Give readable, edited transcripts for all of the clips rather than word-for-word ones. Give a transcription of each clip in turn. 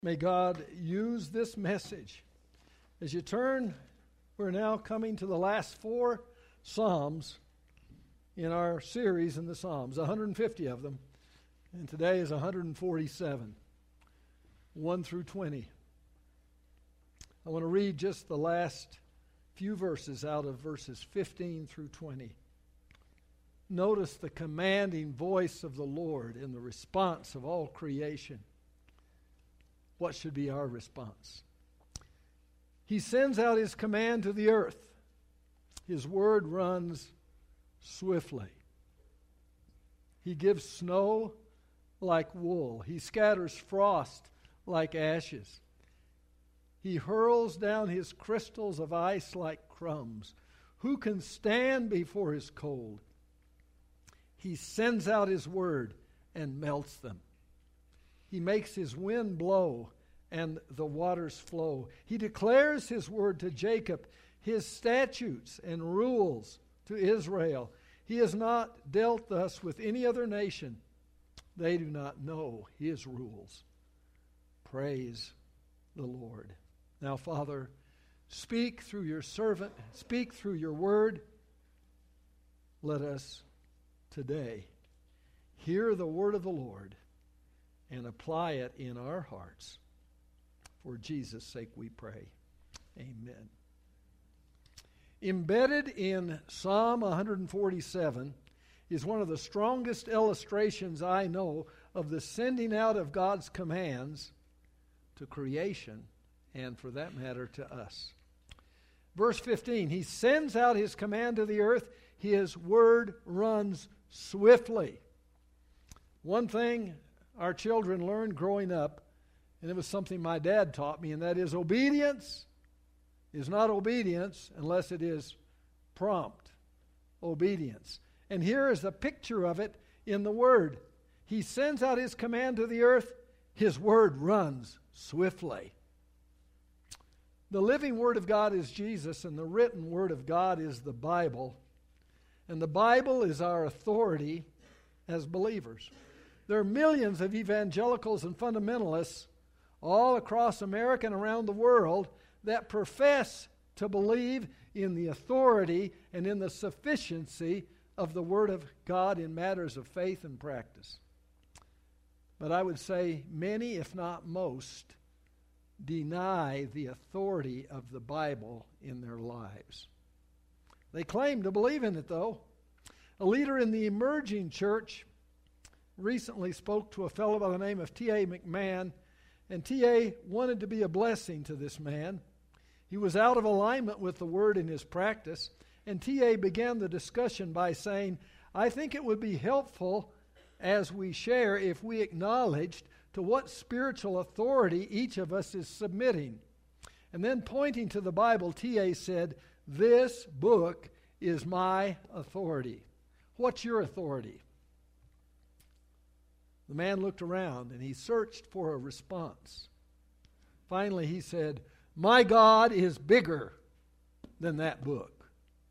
May God use this message. As you turn, we're now coming to the last 4 Psalms in our series in the Psalms, 150 of them. And today is 147, 1 through 20. I want to read just the last few verses out of verses 15 through 20. Notice the commanding voice of the Lord in the response of all creation. What should be our response? He sends out his command to the earth. His word runs swiftly. He gives snow like wool. He scatters frost like ashes. He hurls down his crystals of ice like crumbs. Who can stand before his cold? He sends out his word and melts them. He makes his wind blow and the waters flow. He declares his word to Jacob, his statutes and rules to Israel. He has not dealt thus with any other nation. They do not know his rules. Praise the Lord. Now, Father, speak through your servant, speak through your word. Let us today hear the word of the Lord and apply it in our hearts. For Jesus' sake we pray. Amen. Embedded in Psalm 147 is one of the strongest illustrations I know of the sending out of God's commands to creation and, for that matter, to us. Verse 15, he sends out his command to the earth. His word runs swiftly. One thing our children learned growing up, and it was something my dad taught me, and that is obedience is not obedience unless it is prompt obedience. And here is a picture of it in the word. He sends out his command to the earth. His word runs swiftly. The living word of God is Jesus, and the written word of God is the Bible. And the Bible is our authority as believers. There are millions of evangelicals and fundamentalists all across America and around the world that profess to believe in the authority and in the sufficiency of the Word of God in matters of faith and practice. But I would say many, if not most, deny the authority of the Bible in their lives. They claim to believe in it, though. A leader in the emerging church recently spoke to a fellow by the name of T.A. McMahon, and T.A. wanted to be a blessing to this man. He was out of alignment with the Word in his practice, and T.A. began the discussion by saying, I think it would be helpful as we share if we acknowledged to what spiritual authority each of us is submitting. And then pointing to the Bible, T.A. said, this book is my authority. What's your authority? The man looked around and he searched for a response. Finally, he said, my God is bigger than that book.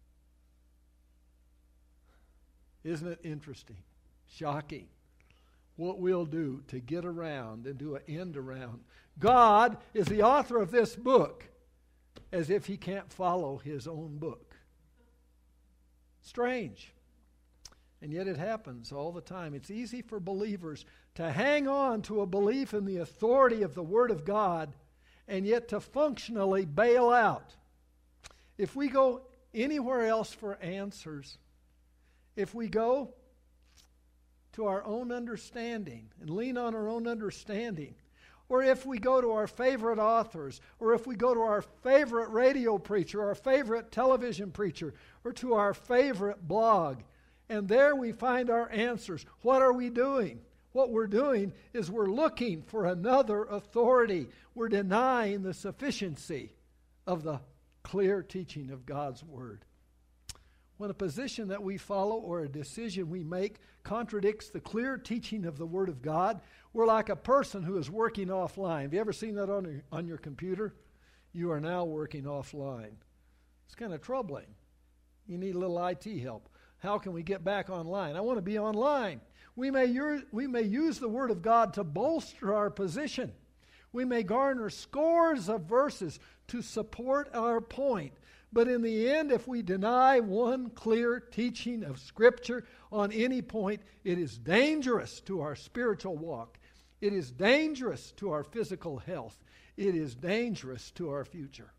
Isn't it interesting? Shocking. What we'll do to get around and do an end around. God is the author of this book, as if he can't follow his own book. Strange. And yet it happens all the time. It's easy for believers to hang on to a belief in the authority of the Word of God and yet to functionally bail out. If we go anywhere else for answers, if we go to our own understanding and lean on our own understanding, or if we go to our favorite authors, or if we go to our favorite radio preacher, our favorite television preacher, or to our favorite blog, and there we find our answers. What are we doing? What we're doing is we're looking for another authority. We're denying the sufficiency of the clear teaching of God's Word. When a position that we follow or a decision we make contradicts the clear teaching of the Word of God, we're like a person who is working offline. Have you ever seen that on your computer? You are now working offline. It's kind of troubling. You need a little IT help. How can we get back online? I want to be online. We may use the Word of God to bolster our position. We may garner scores of verses to support our point. But in the end, if we deny one clear teaching of Scripture on any point, it is dangerous to our spiritual walk. It is dangerous to our physical health. It is dangerous to our future.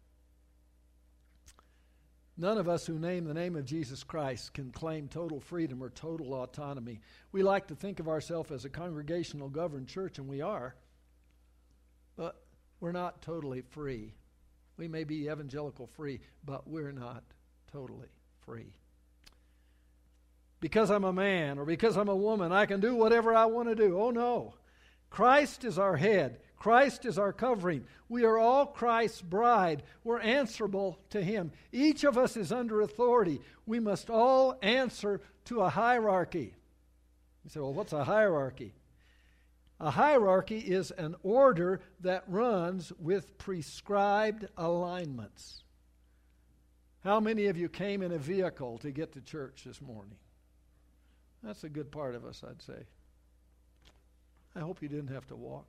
None of us who name the name of Jesus Christ can claim total freedom or total autonomy. We like to think of ourselves as a congregational governed church, and we are. But we're not totally free. We may be evangelical free, but we're not totally free. Because I'm a man or because I'm a woman, I can do whatever I want to do. Oh no. Christ is our head. Christ is our covering. We are all Christ's bride. We're answerable to Him. Each of us is under authority. We must all answer to a hierarchy. You say, well, what's a hierarchy? A hierarchy is an order that runs with prescribed alignments. How many of you came in a vehicle to get to church this morning? That's a good part of us, I'd say. I hope you didn't have to walk.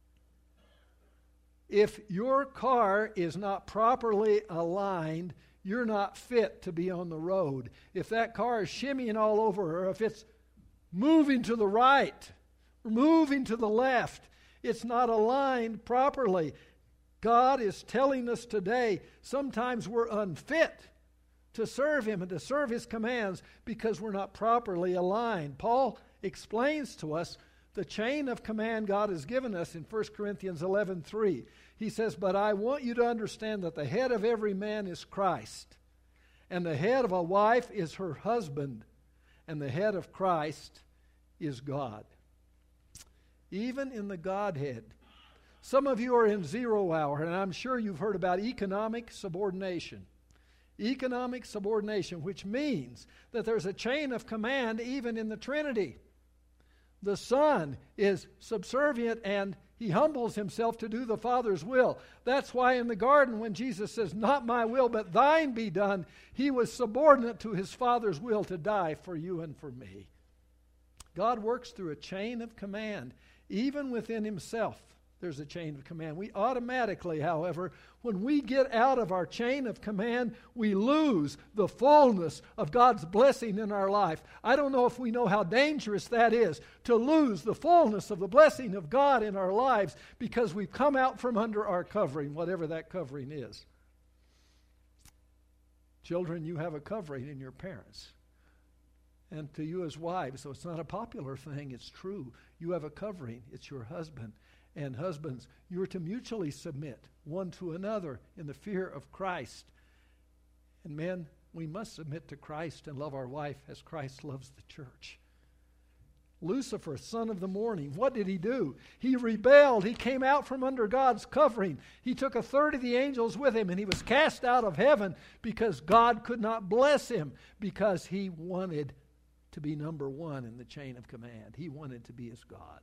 If your car is not properly aligned, you're not fit to be on the road. If that car is shimmying all over, or if it's moving to the right, moving to the left, it's not aligned properly. God is telling us today, sometimes we're unfit to serve Him and to serve His commands because we're not properly aligned. Paul explains to us the chain of command God has given us in 1 Corinthians 11:3. He says, but I want you to understand that the head of every man is Christ, and the head of a wife is her husband, and the head of Christ is God. Even in the Godhead. Some of you are in 0 hour, and I'm sure you've heard about economic subordination. Economic subordination, which means that there's a chain of command even in the Trinity. The Son is subservient and He humbles Himself to do the Father's will. That's why in the garden when Jesus says, not my will but thine be done, He was subordinate to His Father's will to die for you and for me. God works through a chain of command. Even within Himself, there's a chain of command. We automatically, however, when we get out of our chain of command, we lose the fullness of God's blessing in our life. I don't know if we know how dangerous that is, to lose the fullness of the blessing of God in our lives because we've come out from under our covering, whatever that covering is. Children, you have a covering in your parents. And to you as wives, so it's not a popular thing, it's true. You have a covering, it's your husband. And husbands, you are to mutually submit one to another in the fear of Christ. And men, we must submit to Christ and love our wife as Christ loves the church. Lucifer, son of the morning, what did he do? He rebelled. He came out from under God's covering. He took a third of the angels with him, and he was cast out of heaven because God could not bless him because he wanted to be number one in the chain of command. He wanted to be as God.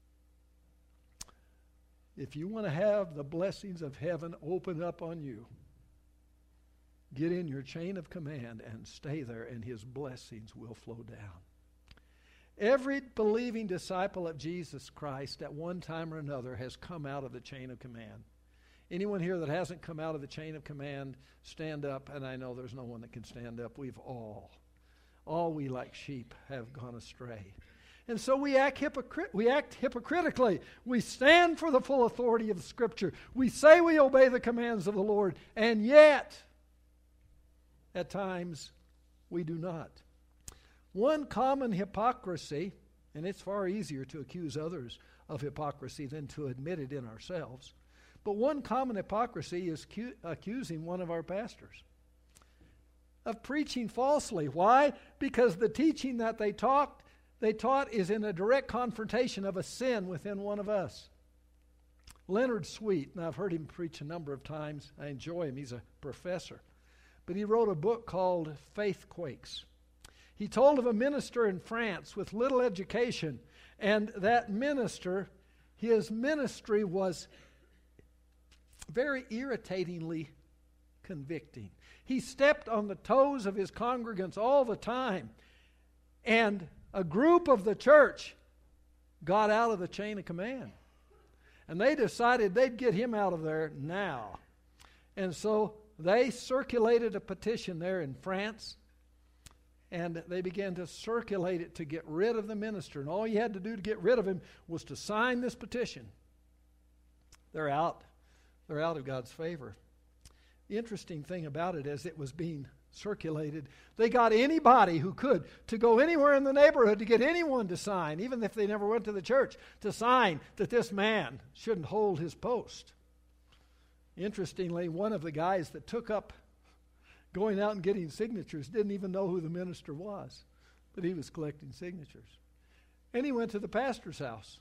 If you want to have the blessings of heaven open up on you, get in your chain of command and stay there, and His blessings will flow down. Every believing disciple of Jesus Christ at one time or another has come out of the chain of command. Anyone here that hasn't come out of the chain of command, stand up, and I know there's no one that can stand up. We've all we like sheep have gone astray. And so we act hypocritically. We stand for the full authority of the Scripture. We say we obey the commands of the Lord, and yet, at times, we do not. One common hypocrisy, and it's far easier to accuse others of hypocrisy than to admit it in ourselves, but one common hypocrisy is accusing one of our pastors of preaching falsely. Why? Because the teaching that they taught is in a direct confrontation of a sin within one of us. Leonard Sweet, and I've heard him preach a number of times. I enjoy him. He's a professor. But he wrote a book called Faithquakes. He told of a minister in France with little education, and that minister, his ministry was very irritatingly convicting. He stepped on the toes of his congregants all the time, and a group of the church got out of the chain of command. And they decided they'd get him out of there now. And so they circulated a petition there in France, and they began to circulate it to get rid of the minister. And all you had to do to get rid of him was to sign this petition. They're out. They're out of God's favor. The interesting thing about it, as it was being circulated, they got anybody who could to go anywhere in the neighborhood to get anyone to sign, even if they never went to the church, to sign that this man shouldn't hold his post. Interestingly, one of the guys that took up going out and getting signatures didn't even know who the minister was, but he was collecting signatures. And he went to the pastor's house.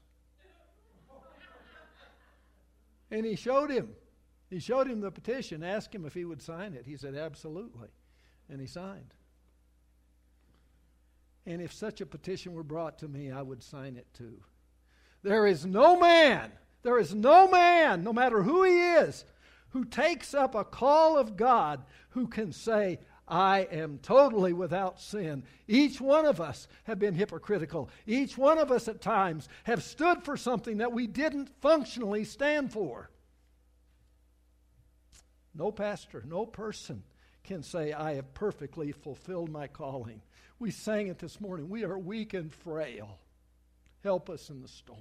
And he showed him the petition, asked him if he would sign it. He said, absolutely. And he signed. And if such a petition were brought to me, I would sign it too. There is no man, no matter who he is, who takes up a call of God who can say, I am totally without sin. Each one of us have been hypocritical. Each one of us at times have stood for something that we didn't functionally stand for. No pastor, no person can say, I have perfectly fulfilled my calling. We sang it this morning. We are weak and frail. Help us in the storm.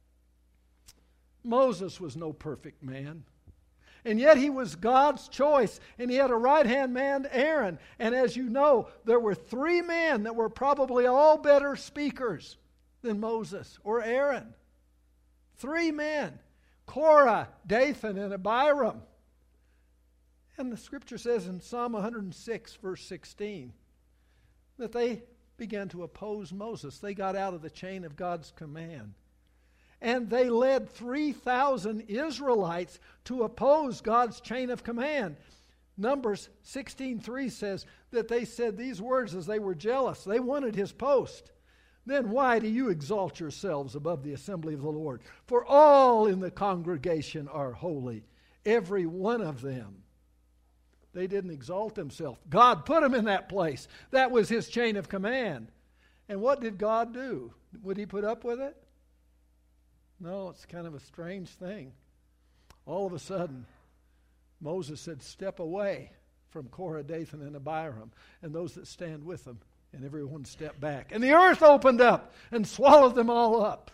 Moses was no perfect man. And yet he was God's choice, and he had a right-hand man, Aaron. And as you know, there were 3 men that were probably all better speakers than Moses or Aaron. 3 men, Korah, Dathan, and Abiram. And the scripture says in Psalm 106, verse 16, that they began to oppose Moses. They got out of the chain of God's command. And they led 3,000 Israelites to oppose God's chain of command. Numbers 16:3 says that they said these words as they were jealous. They wanted his post. Then why do you exalt yourselves above the assembly of the Lord? For all in the congregation are holy, every one of them. They didn't exalt themselves. God put them in that place. That was his chain of command. And what did God do? Would he put up with it? No, it's kind of a strange thing. All of a sudden, Moses said, step away from Korah, Dathan, and Abiram, and those that stand with them. And everyone stepped back. And the earth opened up and swallowed them all up.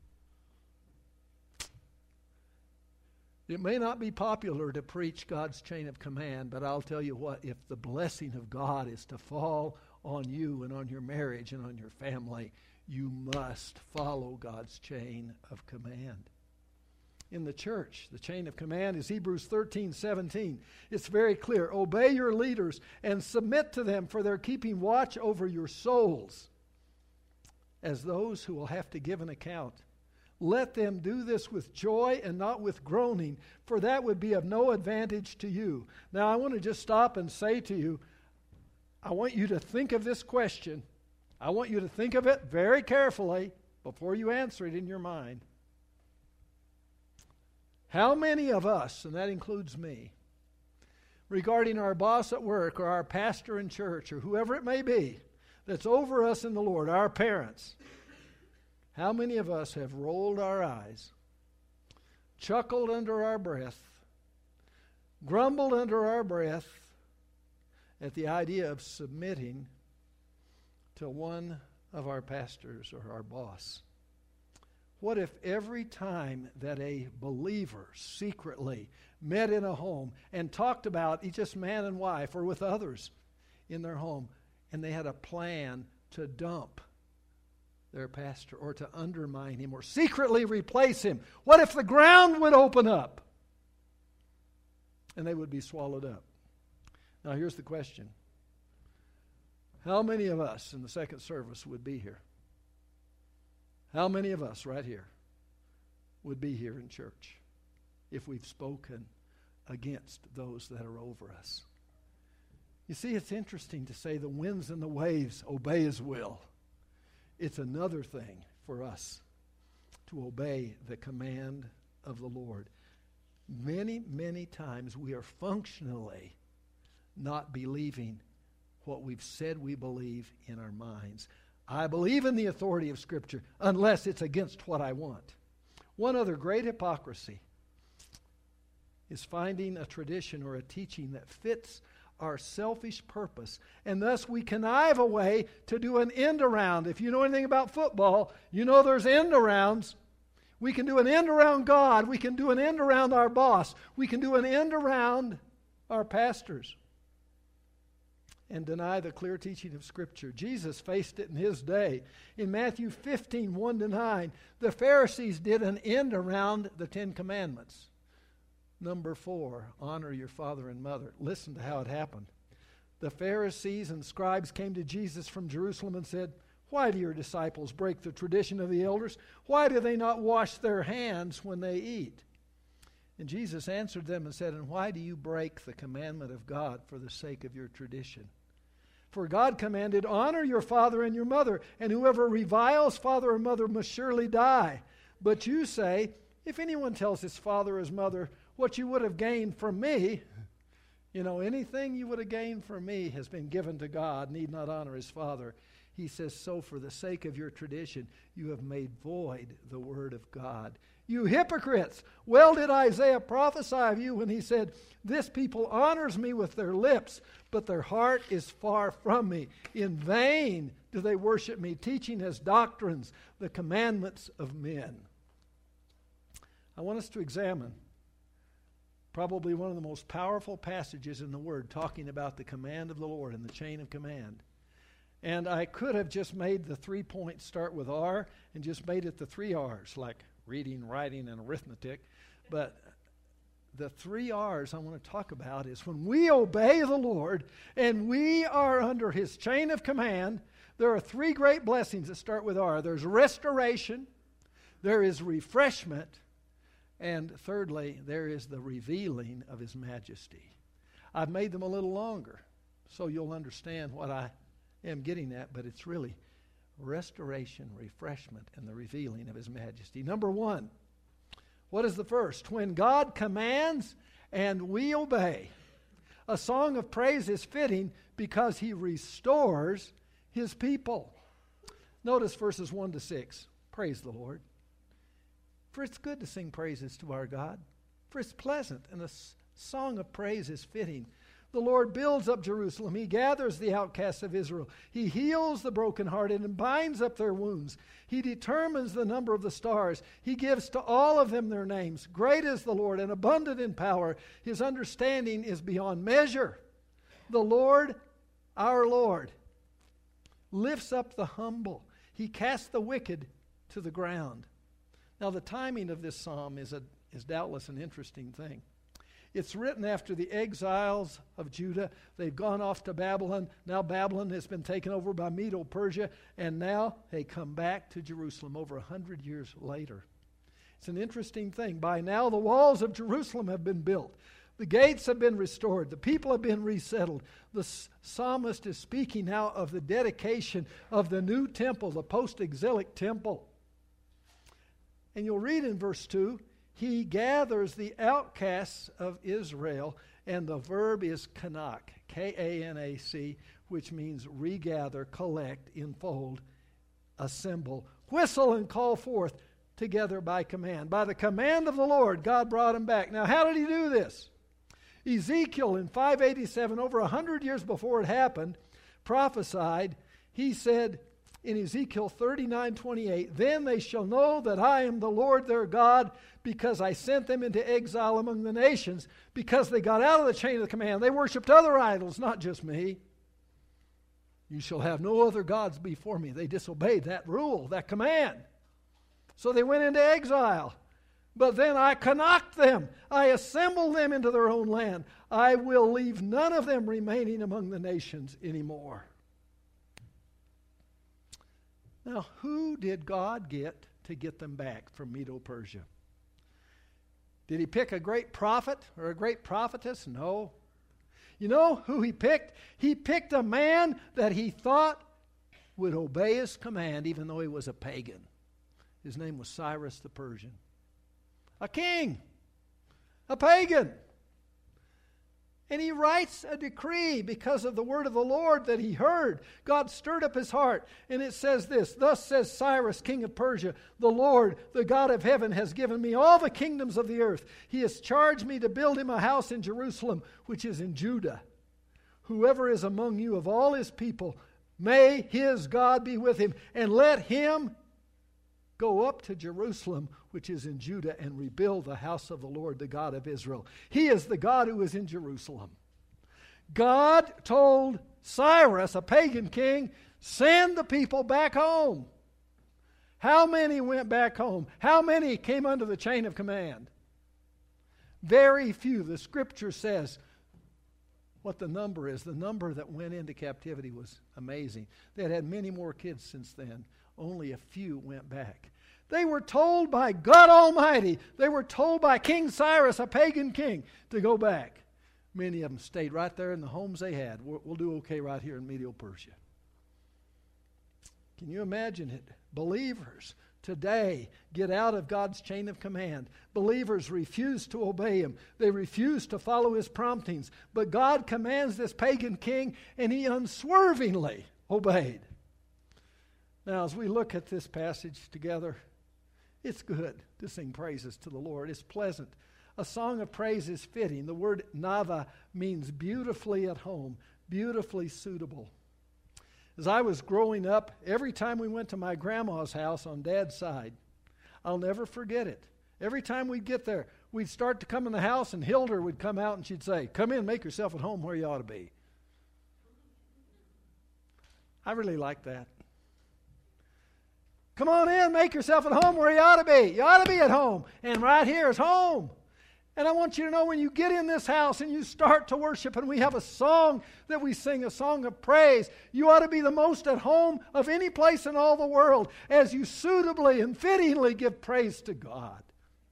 It may not be popular to preach God's chain of command, but I'll tell you what, if the blessing of God is to fall on you and on your marriage and on your family, you must follow God's chain of command. In the church, the chain of command is Hebrews 13:17. It's very clear. Obey your leaders and submit to them, for they're keeping watch over your souls as those who will have to give an account. Let them do this with joy and not with groaning, for that would be of no advantage to you. Now, I want to just stop and say to you, I want you to think of this question. I want you to think of it very carefully before you answer it in your mind. How many of us, and that includes me, regarding our boss at work or our pastor in church or whoever it may be that's over us in the Lord, our parents, how many of us have rolled our eyes, chuckled under our breath, grumbled under our breath at the idea of submitting to one of our pastors or our boss? What if every time that a believer secretly met in a home and talked about just man and wife or with others in their home, and they had a plan to dump their pastor or to undermine him or secretly replace him? What if the ground would open up and they would be swallowed up? Now here's the question. How many of us in the second service would be here? How many of us right here would be here in church if we've spoken against those that are over us? You see, it's interesting to say the winds and the waves obey his will. It's another thing for us to obey the command of the Lord. Many, many times we are functionally not believing what we've said we believe in our minds. I believe in the authority of Scripture unless it's against what I want. One other great hypocrisy is finding a tradition or a teaching that fits our selfish purpose, and thus we connive a way to do an end around. If you know anything about football, you know there's end arounds. We can do an end around God. We can do an end around our boss. We can do an end around our pastors and deny the clear teaching of Scripture. Jesus faced it in his day. In Matthew 15, 1-9, the Pharisees did an end around the Ten Commandments. Number 4, honor your father and mother. Listen to how it happened. The Pharisees and scribes came to Jesus from Jerusalem and said, "Why do your disciples break the tradition of the elders? Why do they not wash their hands when they eat?" And Jesus answered them and said, "And why do you break the commandment of God for the sake of your tradition? For God commanded, honor your father and your mother, and whoever reviles father or mother must surely die. But you say, if anyone tells his father or his mother, what you would have gained from me, anything you would have gained from me has been given to God, need not honor his father." He says, so for the sake of your tradition, you have made void the word of God. You hypocrites! Well did Isaiah prophesy of you when he said, this people honors me with their lips, but their heart is far from me. In vain do they worship me, teaching as doctrines the commandments of men. I want us to examine probably one of the most powerful passages in the Word talking about the command of the Lord and the chain of command. And I could have just made the 3 points start with R and just made it the 3 R's, like reading, writing, and arithmetic. But the 3 R's I want to talk about is when we obey the Lord and we are under His chain of command, there are 3 great blessings that start with R. There's restoration, there is refreshment, and thirdly, there is the revealing of His majesty. I've made them a little longer so you'll understand what I am getting at, but it's really restoration, refreshment, and the revealing of His majesty. Number 1, what is the first? When God commands and we obey. A song of praise is fitting because He restores His people. Notice verses 1-6. Praise the Lord. For it's good to sing praises to our God, for it's pleasant, and a song of praise is fitting. The Lord builds up Jerusalem. He gathers the outcasts of Israel. He heals the brokenhearted and binds up their wounds. He determines the number of the stars. He gives to all of them their names. Great is the Lord and abundant in power. His understanding is beyond measure. The Lord, our Lord, lifts up the humble. He casts the wicked to the ground. Now, the timing of this psalm is doubtless an interesting thing. It's written after the exiles of Judah. They've gone off to Babylon. Now Babylon has been taken over by Medo-Persia, and now they come back to Jerusalem over 100 years later. It's an interesting thing. By now, the walls of Jerusalem have been built. The gates have been restored. The people have been resettled. The psalmist is speaking now of the dedication of the new temple, the post-exilic temple. And you'll read in verse 2, He gathers the outcasts of Israel, and the verb is kanak, K-A-N-A-C, which means regather, collect, enfold, assemble, whistle and call forth together by command. By the command of the Lord, God brought them back. Now, how did He do this? Ezekiel in 587, over 100 years before it happened, prophesied. He said, in Ezekiel 39:28, then they shall know that I am the Lord their God, because I sent them into exile among the nations, because they got out of the chain of command. They worshipped other idols, not just me. You shall have no other gods before me. They disobeyed that rule, that command. So they went into exile. But then I knocked them. I assembled them into their own land. I will leave none of them remaining among the nations anymore. Now, who did God get to get them back from Medo-Persia? Did He pick a great prophet or a great prophetess? No. You know who He picked? He picked a man that He thought would obey His command even though he was a pagan. His name was Cyrus the Persian. A king. A pagan. And he writes a decree because of the word of the Lord that he heard. God stirred up his heart. And it says this, "Thus says Cyrus, king of Persia, the Lord, the God of heaven, has given me all the kingdoms of the earth. He has charged me to build him a house in Jerusalem, which is in Judah. Whoever is among you of all his people, may his God be with him. And let him go up to Jerusalem, which is in Judah, and rebuild the house of the Lord, the God of Israel. He is the God who is in Jerusalem." God told Cyrus, a pagan king, send the people back home. How many went back home? How many came under the chain of command? Very few. The scripture says what the number is. The number that went into captivity was amazing. They had many more kids since then. Only a few went back. They were told by God Almighty, they were told by King Cyrus, a pagan king, to go back. Many of them stayed right there in the homes they had. We'll do okay right here in Medio Persia. Can you imagine it? Believers today get out of God's chain of command. Believers refuse to obey him. They refuse to follow his promptings. But God commands this pagan king, and he unswervingly obeyed. Now, as we look at this passage together, it's good to sing praises to the Lord. It's pleasant. A song of praise is fitting. The word nava means beautifully at home, beautifully suitable. As I was growing up, every time we went to my grandma's house on Dad's side, I'll never forget it. Every time we'd get there, we'd start to come in the house, and Hilda would come out and she'd say, "Come in, make yourself at home where you ought to be." I really like that. Come on in, make yourself at home where you ought to be. You ought to be at home. And right here is home. And I want you to know, when you get in this house and you start to worship, and we have a song that we sing, a song of praise, you ought to be the most at home of any place in all the world as you suitably and fittingly give praise to God.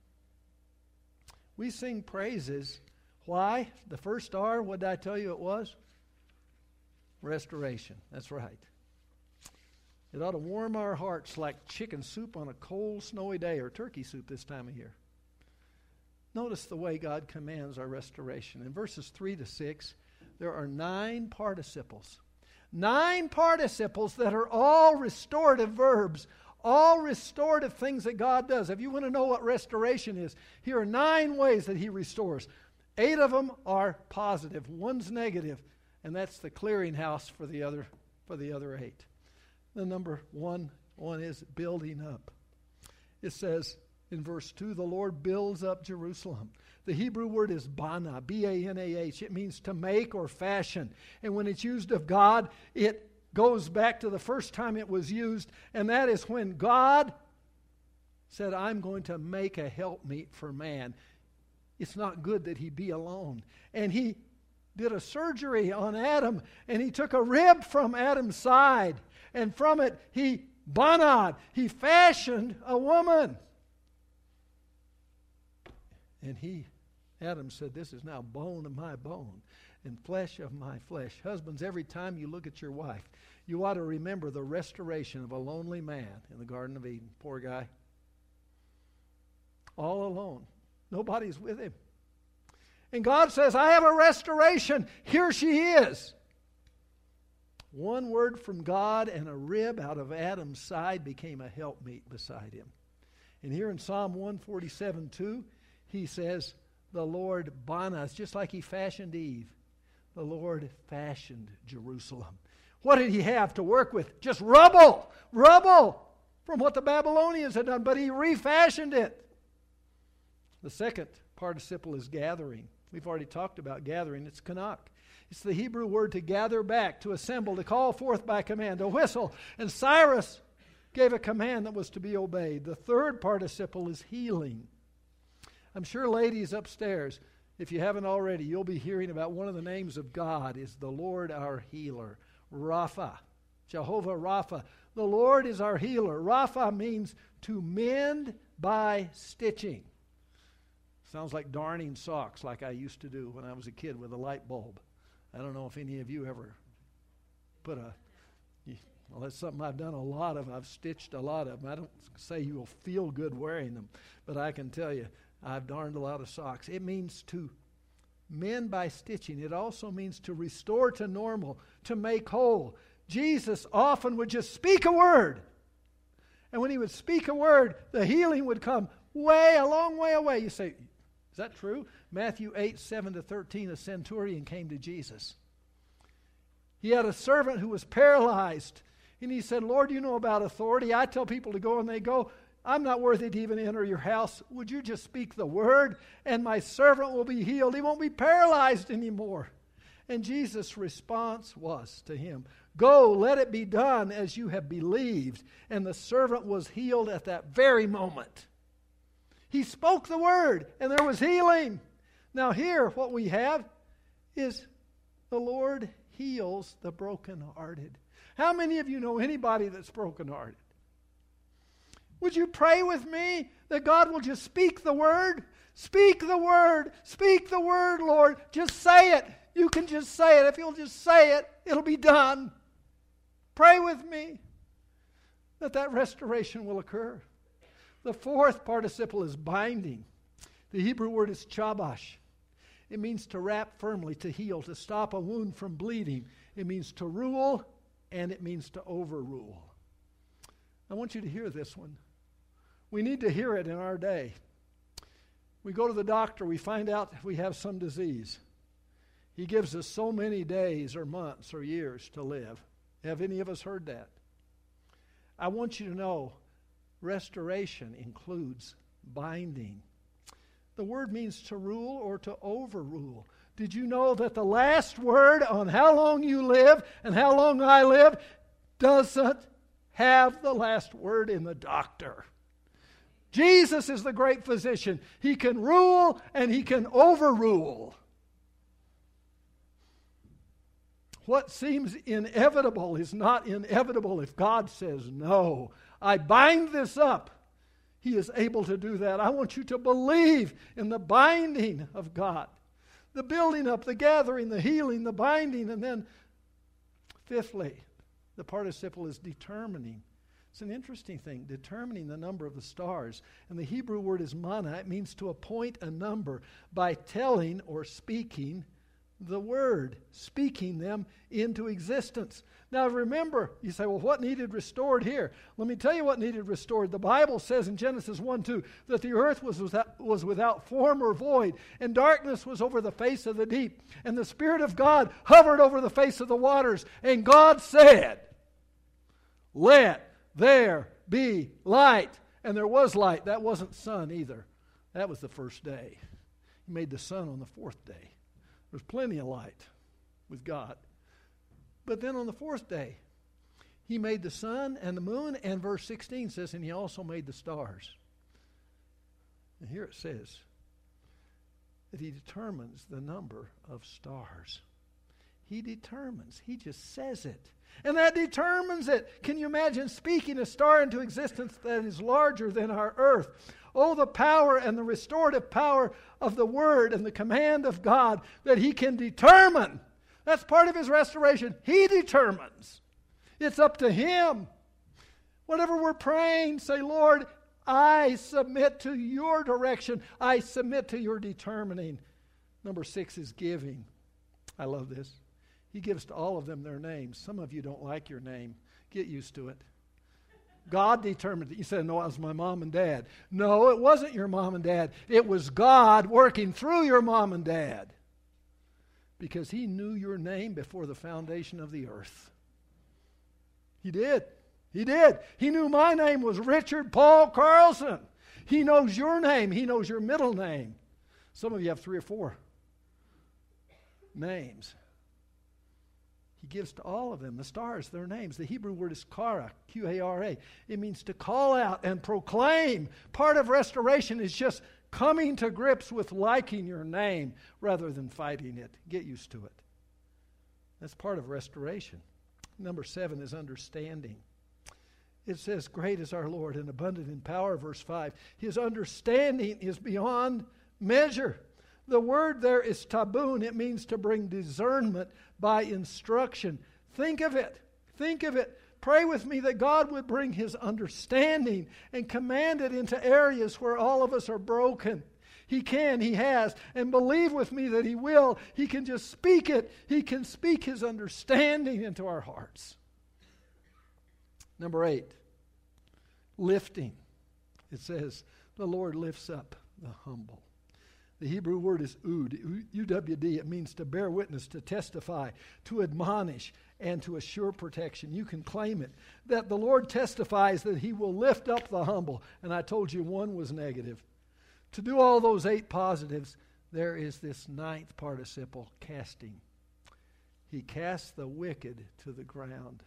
We sing praises. Why? The first R, what did I tell you it was? Restoration. That's right. It ought to warm our hearts like chicken soup on a cold, snowy day, or turkey soup this time of year. Notice the way God commands our restoration. In verses 3 to 6, there are 9 participles. 9 participles that are all restorative verbs, all restorative things that God does. If you want to know what restoration is, here are 9 ways that he restores. 8 of them are positive. 1's negative, and that's the clearinghouse for the other 8. The number one is building up. It says in verse 2, the Lord builds up Jerusalem. The Hebrew word is bana, B-A-N-A-H. It means to make or fashion. And when it's used of God, it goes back to the first time it was used, and that is when God said, "I'm going to make a helpmeet for man." It's not good that he be alone. And he did a surgery on Adam, and he took a rib from Adam's side, and from it he banad, he fashioned a woman. And Adam said, "This is now bone of my bone and flesh of my flesh." Husbands, every time you look at your wife, you ought to remember the restoration of a lonely man in the Garden of Eden. Poor guy. All alone. Nobody's with him. And God says, "I have a restoration. Here she is." One word from God, and a rib out of Adam's side became a helpmeet beside him. And here in Psalm 147:2, he says, the Lord bana. It's just like he fashioned Eve. The Lord fashioned Jerusalem. What did he have to work with? Just rubble from what the Babylonians had done, but he refashioned it. The second participle is gathering. We've already talked about gathering. It's kanak. It's the Hebrew word to gather back, to assemble, to call forth by command, to whistle. And Cyrus gave a command that was to be obeyed. The third participle is healing. I'm sure ladies upstairs, if you haven't already, you'll be hearing about one of the names of God is the Lord our healer, Rapha, Jehovah Rapha. The Lord is our healer. Rapha means to mend by stitching. Sounds like darning socks like I used to do when I was a kid with a light bulb. I don't know if any of you ever put well, that's something I've done a lot of. I've stitched a lot of them. I don't say you will feel good wearing them, but I can tell you I've darned a lot of socks. It means to mend by stitching. It also means to restore to normal, to make whole. Jesus often would just speak a word. And when he would speak a word, the healing would come a long way away. You say, is that true? Matthew 8:7-13, a centurion came to Jesus. He had a servant who was paralyzed. And he said, Lord, you know about authority. I tell people to go and they go. I'm not worthy to even enter your house. Would you just speak the word and my servant will be healed? He won't be paralyzed anymore. And Jesus' response was to him, go, let it be done as you have believed. And the servant was healed at that very moment. He spoke the word and there was healing. Now here what we have is the Lord heals the brokenhearted. How many of you know anybody that's brokenhearted? Would you pray with me that God will just speak the word? Speak the word. Speak the word, Lord. Just say it. You can just say it. If you'll just say it, it'll be done. Pray with me that restoration will occur. The fourth participle is binding. The Hebrew word is chabash. It means to wrap firmly, to heal, to stop a wound from bleeding. It means to rule, and it means to overrule. I want you to hear this one. We need to hear it in our day. We go to the doctor, we find out we have some disease. He gives us so many days or months or years to live. Have any of us heard that? I want you to know restoration includes binding. The word means to rule or to overrule. Did you know that the last word on how long you live and how long I live doesn't have the last word in the doctor? Jesus is the great physician. He can rule and he can overrule. What seems inevitable is not inevitable if God says no. I bind this up. He is able to do that. I want you to believe in the binding of God. The building up, the gathering, the healing, the binding, and then fifthly, the participle is determining. It's an interesting thing, determining the number of the stars. And the Hebrew word is mana. It means to appoint a number by telling or speaking the word, speaking them into existence. Now remember, you say, well, what needed restored here? Let me tell you what needed restored. The Bible says in Genesis 1:2 that the earth was without form or void, and darkness was over the face of the deep, and the Spirit of God hovered over the face of the waters. And God said, let there be light. And there was light. That wasn't sun either. That was the first day. He made the sun on the fourth day. There's plenty of light with God. But then on the fourth day, he made the sun and the moon, and verse 16 says, and he also made the stars. And here it says that he determines the number of stars. He determines. He just says it. And that determines it. Can you imagine speaking a star into existence that is larger than our earth? Oh, the power and the restorative power of the Word and the command of God that He can determine. That's part of His restoration. He determines. It's up to Him. Whatever we're praying, say, Lord, I submit to your direction. I submit to your determining. Number 6 is giving. I love this. He gives to all of them their names. Some of you don't like your name. Get used to it. God determined it. You said, no, it was my mom and dad. No, it wasn't your mom and dad. It was God working through your mom and dad. Because He knew your name before the foundation of the earth. He did. He did. He knew my name was Richard Paul Carlson. He knows your name. He knows your middle name. Some of you have 3 or 4 names. He gives to all of them, the stars, their names. The Hebrew word is kara, Q-A-R-A. It means to call out and proclaim. Part of restoration is just coming to grips with liking your name rather than fighting it. Get used to it. That's part of restoration. Number 7 is understanding. It says, great is our Lord and abundant in power, verse 5. His understanding is beyond measure. The word there is taboon. It means to bring discernment by instruction. Think of it. Think of it. Pray with me that God would bring His understanding and command it into areas where all of us are broken. He can, He has, and believe with me that He will. He can just speak it. He can speak His understanding into our hearts. Number 8, lifting. It says, the Lord lifts up the humble. The Hebrew word is ud, U-W-D. It means to bear witness, to testify, to admonish, and to assure protection. You can claim it. That the Lord testifies that He will lift up the humble. And I told you one was negative. To do all those 8 positives, there is this 9th participle, casting. He casts the wicked to the ground.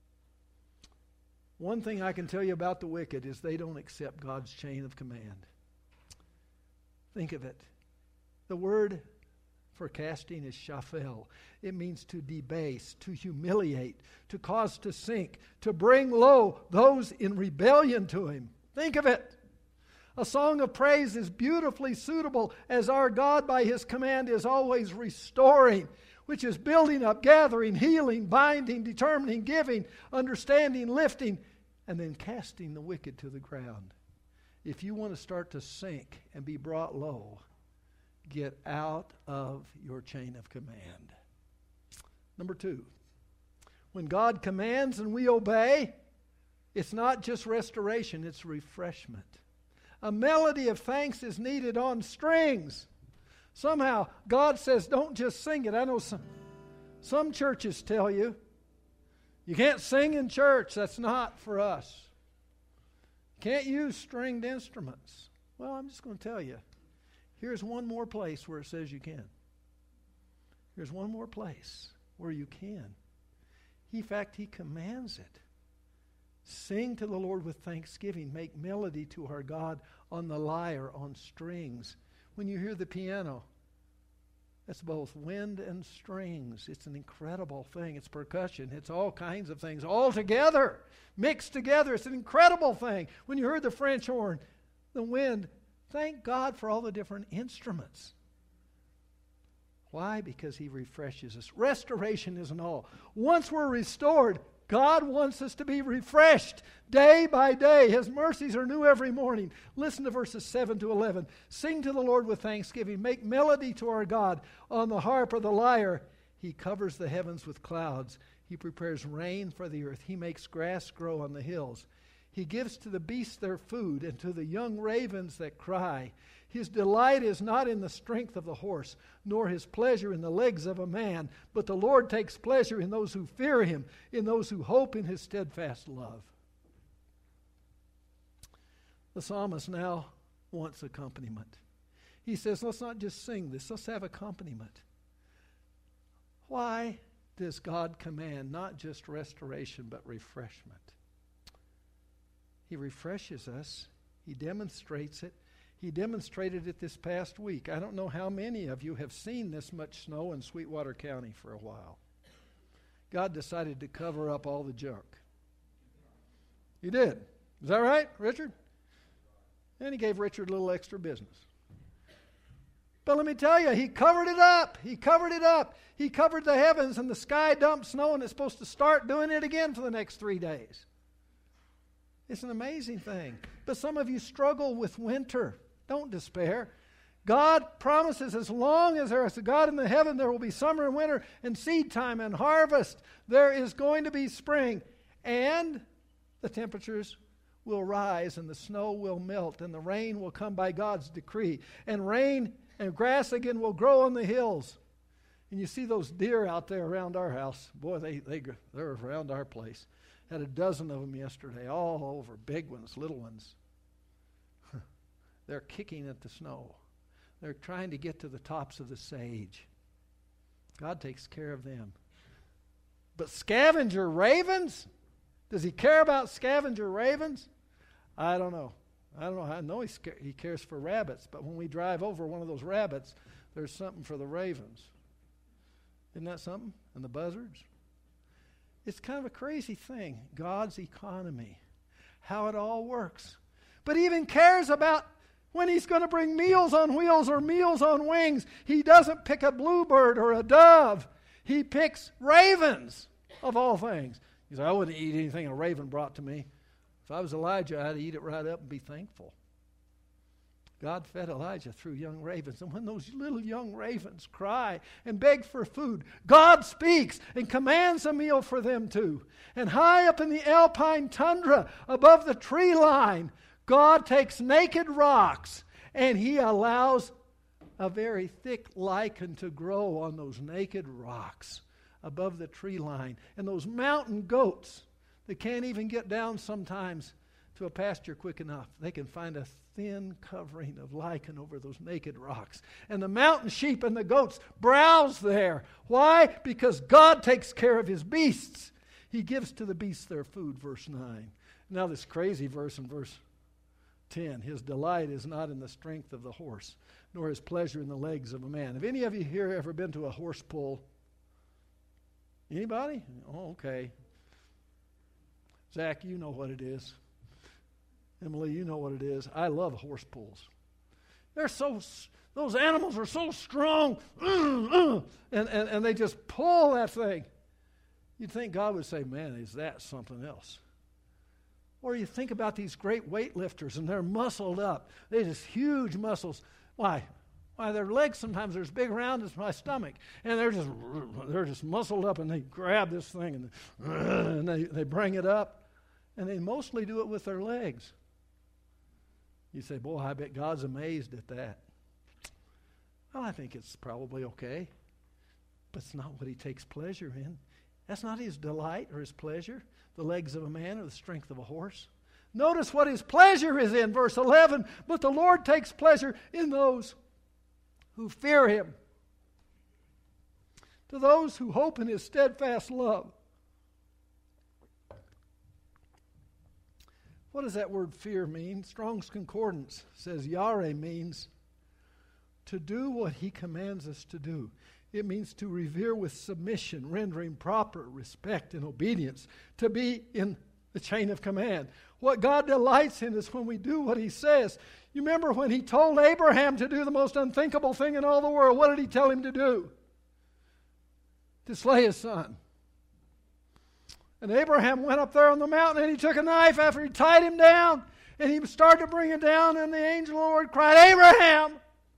One thing I can tell you about the wicked is they don't accept God's chain of command. Think of it. The word for casting is shafel. It means to debase, to humiliate, to cause to sink, to bring low those in rebellion to Him. Think of it. A song of praise is beautifully suitable as our God by His command is always restoring, which is building up, gathering, healing, binding, determining, giving, understanding, lifting, and then casting the wicked to the ground. If you want to start to sink and be brought low, get out of your chain of command. Number 2, when God commands and we obey, it's not just restoration, it's refreshment. A melody of thanks is needed on strings. Somehow, God says, don't just sing it. I know some churches tell you, you can't sing in church. That's not for us. Can't use stringed instruments. Well, I'm just going to tell you. Here's one more place where it says you can. Here's one more place where you can. In fact, He commands it. Sing to the Lord with thanksgiving. Make melody to our God on the lyre, on strings. When you hear the piano, that's both wind and strings. It's an incredible thing. It's percussion. It's all kinds of things all together, mixed together. It's an incredible thing. When you heard the French horn, the wind, thank God for all the different instruments. Why? Because He refreshes us. Restoration isn't all. Once we're restored, God wants us to be refreshed day by day. His mercies are new every morning. Listen to verses 7 to 11. Sing to the Lord with thanksgiving. Make melody to our God on the harp or the lyre. He covers the heavens with clouds. He prepares rain for the earth. He makes grass grow on the hills. He gives to the beasts their food, and to the young ravens that cry. His delight is not in the strength of the horse, nor His pleasure in the legs of a man, but the Lord takes pleasure in those who fear Him, in those who hope in His steadfast love. The psalmist now wants accompaniment. He says, let's not just sing this, let's have accompaniment. Why does God command not just restoration, but refreshment? He refreshes us. He demonstrates it. He demonstrated it this past week. I don't know how many of you have seen this much snow in Sweetwater County for a while. God decided to cover up all the junk. He did. Is that right, Richard? And He gave Richard a little extra business. But let me tell you, He covered it up. He covered it up. He covered the heavens, and the sky dumped snow, and it's supposed to start doing it again for the next 3 days. It's an amazing thing. But some of you struggle with winter. Don't despair. God promises as long as there is a God in the heaven, there will be summer and winter and seed time and harvest. There is going to be spring. And the temperatures will rise and the snow will melt and the rain will come by God's decree. And rain and grass again will grow on the hills. And you see those deer out there around our house. Boy, they're around our place. Had a dozen of them yesterday, all over, big ones, little ones. They're kicking at the snow. They're trying to get to the tops of the sage. God takes care of them. But scavenger ravens? Does He care about scavenger ravens? I don't know. I know He cares for rabbits, but when we drive over one of those rabbits, there's something for the ravens. Isn't that something? And the buzzards? It's kind of a crazy thing, God's economy, how it all works. But He even cares about when He's going to bring meals on wheels or meals on wings. He doesn't pick a bluebird or a dove. He picks ravens, of all things. He said, I wouldn't eat anything a raven brought to me. If I was Elijah, I'd eat it right up and be thankful. God fed Elijah through young ravens. And when those little young ravens cry and beg for food, God speaks and commands a meal for them too. And high up in the alpine tundra above the tree line, God takes naked rocks and He allows a very thick lichen to grow on those naked rocks above the tree line. And those mountain goats that can't even get down sometimes to a pasture quick enough, they can find a thin covering of lichen over those naked rocks. And the mountain sheep and the goats browse there. Why? Because God takes care of His beasts. He gives to the beasts their food, verse 9. Now this crazy verse in verse 10. His delight is not in the strength of the horse, nor his pleasure in the legs of a man. Have any of you here ever been to a horse pull? Anybody? Oh, okay. Zach, you know what it is. Emily, you know what it is. I love horse pulls. Those animals are so strong, and they just pull that thing. You'd think God would say, man, is that something else? Or you think about these great weightlifters, and they're muscled up. They're just huge muscles. Why? Their legs sometimes are as big around as my stomach, and they're just muscled up, and they grab this thing, and they bring it up, and they mostly do it with their legs. You say, boy, I bet God's amazed at that. Well, I think it's probably okay, but it's not what He takes pleasure in. That's not His delight or His pleasure, the legs of a man or the strength of a horse. Notice what His pleasure is in, verse 11. But the Lord takes pleasure in those who fear Him, to those who hope in His steadfast love. What does that word fear mean? Strong's Concordance says yare means to do what He commands us to do. It means to revere with submission, rendering proper respect and obedience, to be in the chain of command. What God delights in is when we do what He says. You remember when He told Abraham to do the most unthinkable thing in all the world, what did He tell him to do? To slay his son. And Abraham went up there on the mountain and he took a knife after he tied him down, and he started to bring it down, and the angel of the Lord cried, Abraham!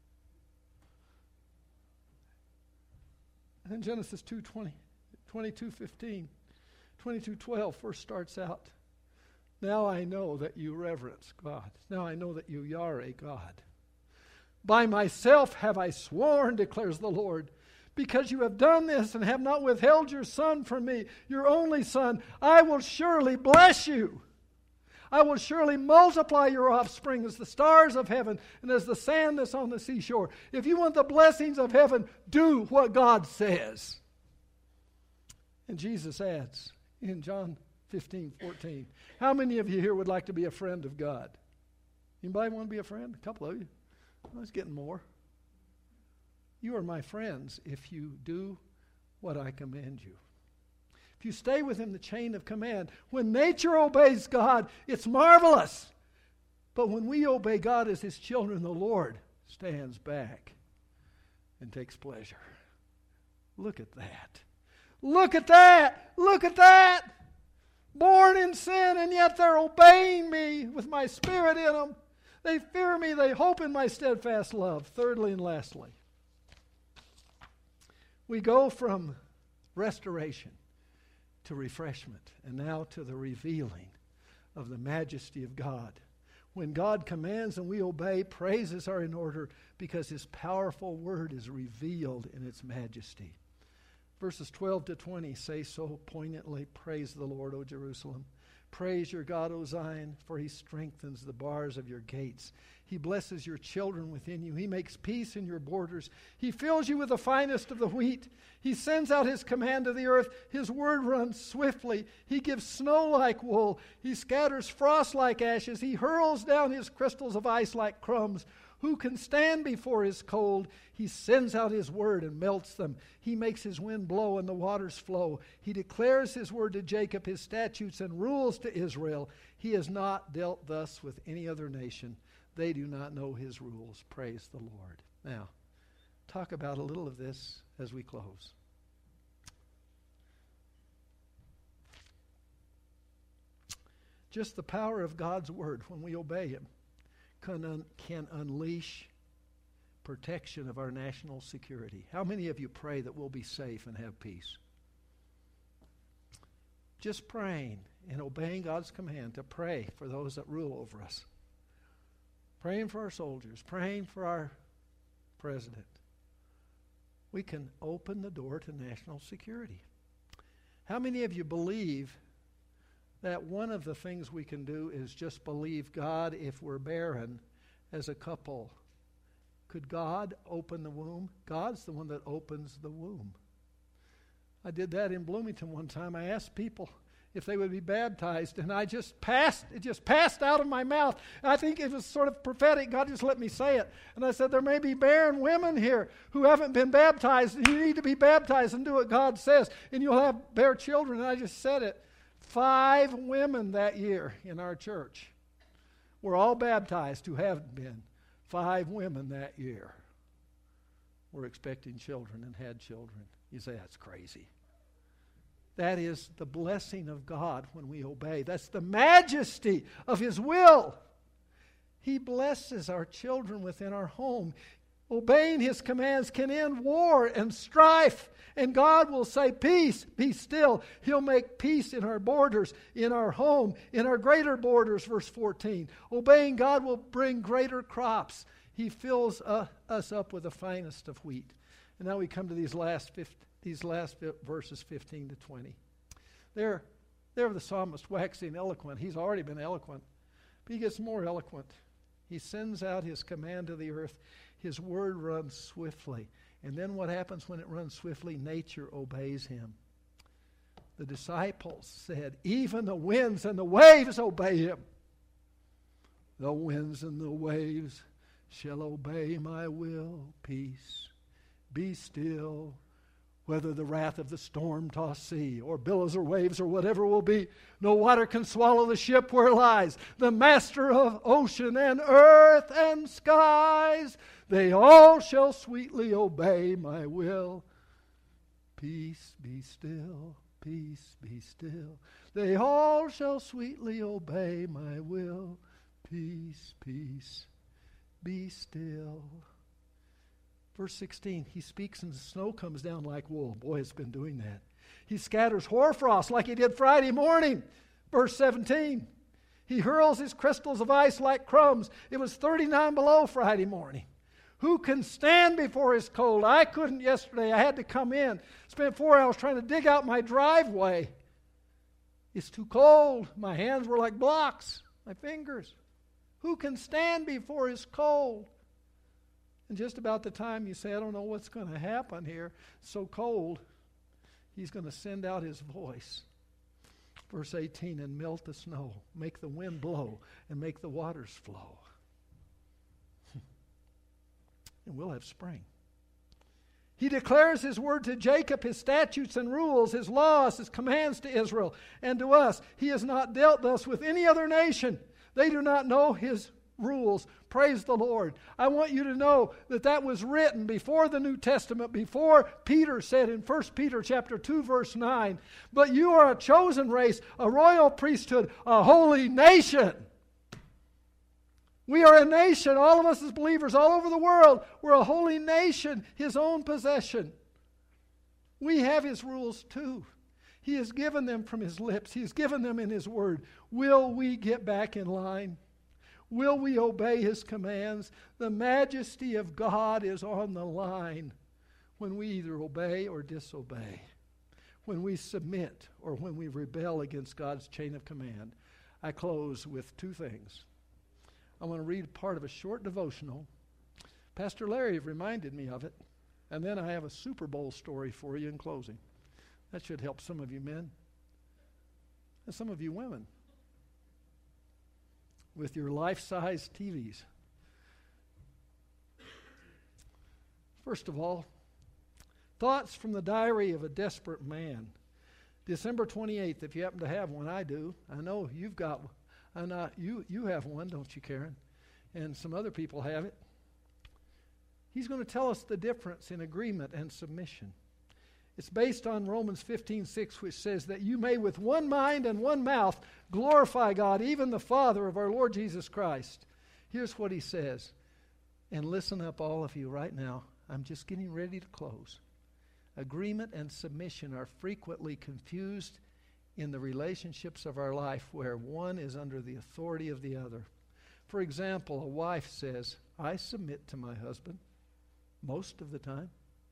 And Genesis 2:20, 22:15, 22:12 first starts out, now I know that you reverence God. Now I know that you yare God. By myself have I sworn, declares the Lord, because you have done this and have not withheld your son from me, your only son, I will surely bless you. I will surely multiply your offspring as the stars of heaven and as the sand that's on the seashore. If you want the blessings of heaven, do what God says. And Jesus adds in John 15:14, how many of you here would like to be a friend of God? Anybody want to be a friend? A couple of you. I was getting more. You are my friends if you do what I command you. If you stay within the chain of command, when nature obeys God, it's marvelous. But when we obey God as His children, the Lord stands back and takes pleasure. Look at that. Look at that. Look at that. Born in sin, and yet they're obeying me with my Spirit in them. They fear me. They hope in my steadfast love. Thirdly and lastly, we go from restoration to refreshment, and now to the revealing of the majesty of God. When God commands and we obey, praises are in order because His powerful word is revealed in its majesty. Verses 12 to 20 say so poignantly, praise the Lord, O Jerusalem. Praise your God, O Zion, for He strengthens the bars of your gates. He blesses your children within you. He makes peace in your borders. He fills you with the finest of the wheat. He sends out His command to the earth. His word runs swiftly. He gives snow like wool. He scatters frost like ashes. He hurls down His crystals of ice like crumbs. Who can stand before His cold? He sends out His word and melts them. He makes His wind blow and the waters flow. He declares His word to Jacob, His statutes and rules to Israel. He has not dealt thus with any other nation. They do not know His rules. Praise the Lord. Now, talk about a little of this as we close. Just the power of God's word when we obey Him can unleash protection of our national security. How many of you pray that we'll be safe and have peace? Just praying and obeying God's command to pray for those that rule over us. Praying for our soldiers, praying for our president. We can open the door to national security. How many of you believe that one of the things we can do is just believe God if we're barren as a couple? Could God open the womb? God's the one that opens the womb. I did that in Bloomington one time. I asked people if they would be baptized, and it just passed out of my mouth. I think it was sort of prophetic. God just let me say it. And I said, there may be barren women here who haven't been baptized, and you need to be baptized and do what God says, and you'll bear children. And I just said it. 5 women that year in our church were all baptized who haven't been. 5 women that year were expecting children and had children. You say, that's crazy. That is the blessing of God when we obey. That's the majesty of His will. He blesses our children within our home. Obeying His commands can end war and strife. And God will say, peace, be still. He'll make peace in our borders, in our home, in our greater borders, verse 14. Obeying God will bring greater crops. He fills us up with the finest of wheat. And now we come to these last verses 15 to 20. There the psalmist waxing eloquent. He's already been eloquent, but he gets more eloquent. He sends out His command to the earth. His word runs swiftly. And then what happens when it runs swiftly? Nature obeys Him. The disciples said, even the winds and the waves obey Him. The winds and the waves shall obey my will. Peace, be still. Whether the wrath of the storm-tossed sea or billows or waves or whatever will be, no water can swallow the ship where it lies. The master of ocean and earth and skies, they all shall sweetly obey my will. Peace, be still, peace, be still. They all shall sweetly obey my will. Peace, peace, be still. Verse 16, He speaks and the snow comes down like wool. Boy, it's been doing that. He scatters hoarfrost like He did Friday morning. Verse 17, He hurls His crystals of ice like crumbs. It was 39 below Friday morning. Who can stand before His cold? I couldn't yesterday. I had to come in. Spent 4 hours trying to dig out my driveway. It's too cold. My hands were like blocks. My fingers. Who can stand before His cold? And just about the time you say, I don't know what's going to happen here, it's so cold, He's going to send out His voice. Verse 18, and melt the snow, make the wind blow, and make the waters flow. And we'll have spring. He declares His word to Jacob, His statutes and rules, His laws, His commands to Israel, and to us. He has not dealt thus with any other nation. They do not know His rules. Praise the Lord. I want you to know that was written before the New Testament, before Peter said in 1 Peter chapter 2 verse 9, but you are a chosen race, a royal priesthood, a holy nation. We are a nation, all of us as believers all over the world. We're a holy nation, His own possession. We have His rules too. He has given them from His lips. He has given them in His word. Will we get back in line? Will we obey His commands? The majesty of God is on the line when we either obey or disobey, when we submit or when we rebel against God's chain of command. I close with 2 things. I want to read part of a short devotional. Pastor Larry reminded me of it. And then I have a Super Bowl story for you in closing. That should help some of you men and some of you women with your life-size TVs. First of all, thoughts from the diary of a desperate man. December 28th, if you happen to have one, I do. I know you've got one. You have one, don't you, Karen? And some other people have it. He's going to tell us the difference in agreement and submission. It's based on Romans 15:6, which says that you may with one mind and one mouth glorify God, even the Father of our Lord Jesus Christ. Here's what he says. And listen up, all of you, right now. I'm just getting ready to close. Agreement and submission are frequently confused in the relationships of our life where one is under the authority of the other. For example, a wife says, I submit to my husband most of the time.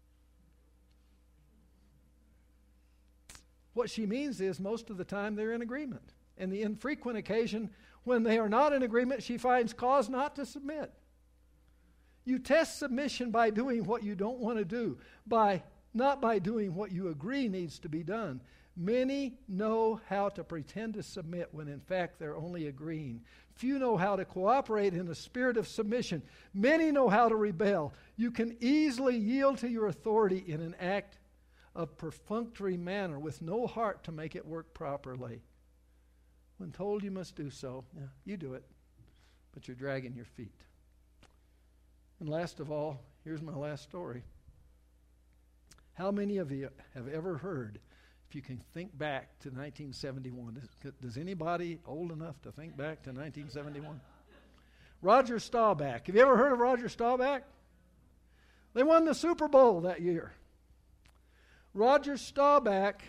What she means is most of the time they're in agreement. And the infrequent occasion when they are not in agreement, she finds cause not to submit. You test submission by doing what you don't want to do, not by doing what you agree needs to be done. Many know how to pretend to submit when in fact they're only agreeing. Few know how to cooperate in a spirit of submission. Many know how to rebel. You can easily yield to your authority in an act of perfunctory manner with no heart to make it work properly. When told you must do so, yeah, you do it, but you're dragging your feet. And last of all, here's my last story. How many of you have ever heard, if you can think back to 1971, does anybody old enough to think back to 1971? Roger Staubach. Have you ever heard of Roger Staubach? They won the Super Bowl that year. Roger Staubach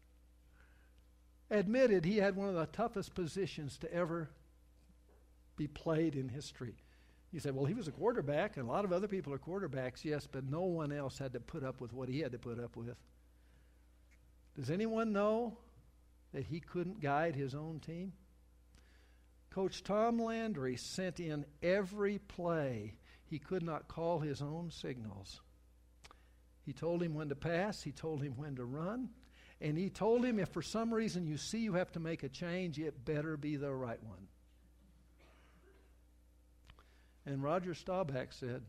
admitted he had one of the toughest positions to ever be played in history. You say, well, he was a quarterback, and a lot of other people are quarterbacks, yes, but no one else had to put up with what he had to put up with. Does anyone know that he couldn't guide his own team? Coach Tom Landry sent in every play. He could not call his own signals. He told him when to pass, he told him when to run, and he told him if for some reason you see you have to make a change, it better be the right one. And Roger Staubach said,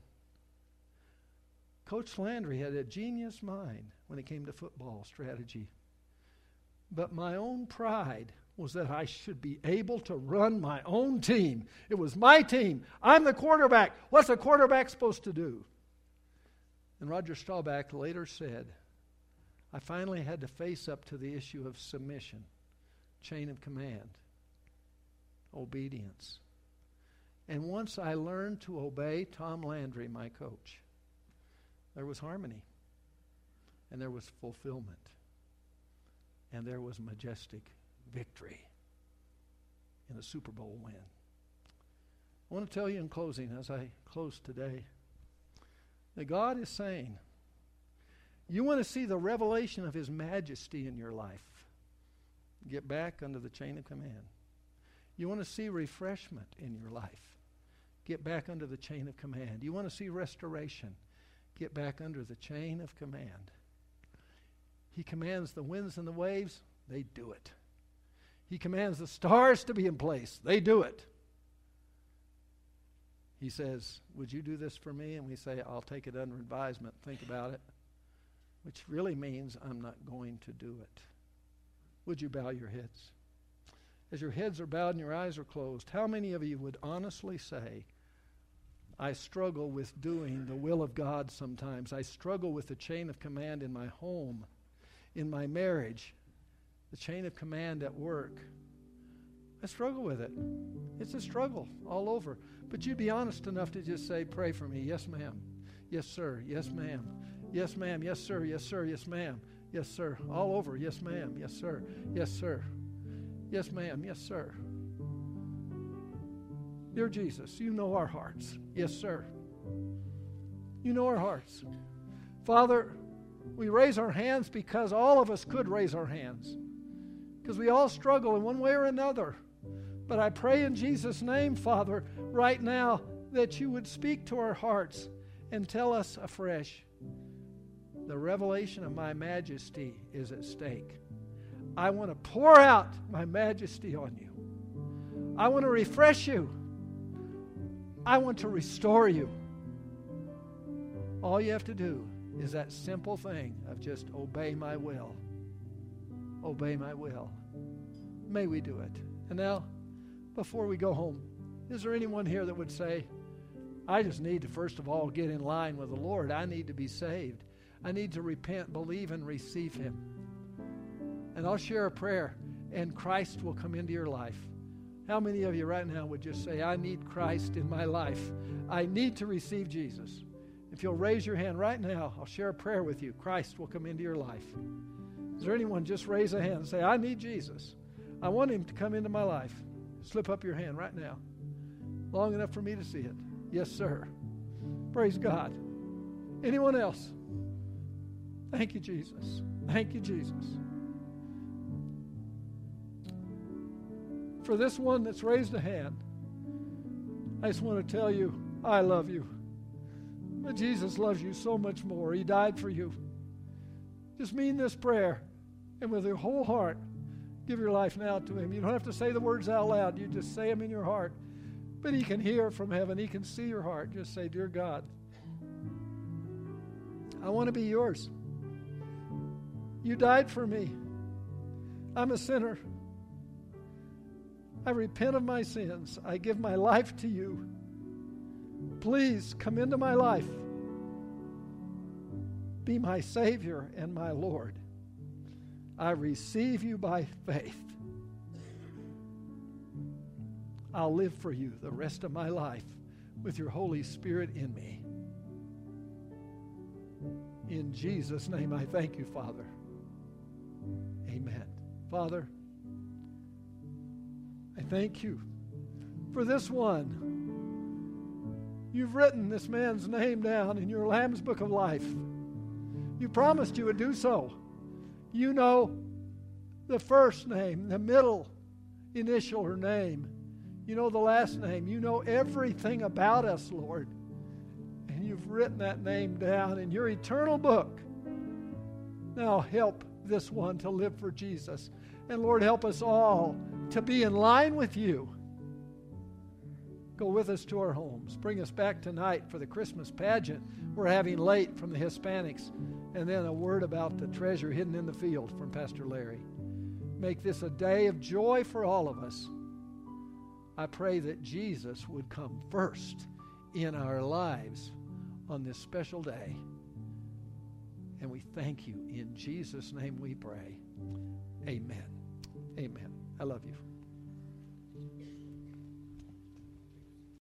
Coach Landry had a genius mind when it came to football strategy. But my own pride was that I should be able to run my own team. It was my team. I'm the quarterback. What's a quarterback supposed to do? And Roger Staubach later said, I finally had to face up to the issue of submission, chain of command, obedience. And once I learned to obey Tom Landry, my coach, there was harmony, and there was fulfillment, and there was majestic victory in a Super Bowl win. I want to tell you in closing, as I close today, that God is saying, you want to see the revelation of His majesty in your life, get back under the chain of command. You want to see refreshment in your life, get back under the chain of command. You want to see restoration, get back under the chain of command. He commands the winds and the waves, they do it. He commands the stars to be in place, they do it. He says, would you do this for me? And we say, I'll take it under advisement, think about it. Which really means I'm not going to do it. Would you bow your heads? As your heads are bowed and your eyes are closed, how many of you would honestly say, I struggle with doing the will of God sometimes. I struggle with the chain of command in my home, in my marriage, the chain of command at work. I struggle with it. It's a struggle all over. But you'd be honest enough to just say, pray for me. Yes, ma'am. Yes, sir. Yes, ma'am. Yes, ma'am. Yes, sir. Yes, sir. Yes, ma'am. Yes, sir. All over. Yes, ma'am. Yes, sir. Yes, sir. Yes, ma'am. Yes, sir. Dear Jesus, you know our hearts. Yes, sir. You know our hearts. Father, we raise our hands because all of us could raise our hands. Because we all struggle in one way or another. But I pray in Jesus' name, Father, right now, that you would speak to our hearts and tell us afresh, the revelation of my majesty is at stake. I want to pour out my majesty on you. I want to refresh you. I want to restore you. All you have to do is that simple thing of just obey my will. Obey my will. May we do it. And now, before we go home, is there anyone here that would say, I just need to first of all get in line with the Lord. I need to be saved. I need to repent, believe, and receive Him. And I'll share a prayer, and Christ will come into your life. How many of you right now would just say, I need Christ in my life? I need to receive Jesus. If you'll raise your hand right now, I'll share a prayer with you. Christ will come into your life. Is there anyone? Just raise a hand and say, I need Jesus. I want him to come into my life. Slip up your hand right now. Long enough for me to see it. Yes, sir. Praise God. Anyone else? Thank you, Jesus. Thank you, Jesus. For this one that's raised a hand, I just want to tell you, I love you. But Jesus loves you so much more. He died for you. Just mean this prayer, and with your whole heart, give your life now to him. You don't have to say the words out loud. You just say them in your heart. But he can hear from heaven. He can see your heart. Just say, Dear God, I want to be yours. You died for me. I'm a sinner. I repent of my sins. I give my life to you. Please come into my life. Be my Savior and my Lord. I receive you by faith. I'll live for you the rest of my life with your Holy Spirit in me. In Jesus' name, I thank you, Father. Amen. Father, I thank you for this one. You've written this man's name down in your Lamb's Book of Life. You promised you would do so. You know the first name, the middle initial or name. You know the last name. You know everything about us, Lord. And you've written that name down in your eternal book. Now help this one to live for Jesus. And Lord, help us all to be in line with you. Go with us to our homes. Bring us back tonight for the Christmas pageant we're having late from the Hispanics. And then a word about the treasure hidden in the field from Pastor Larry. Make this a day of joy for all of us. I pray that Jesus would come first in our lives on this special day. And we thank you. In Jesus' name we pray. Amen. Amen. I love you.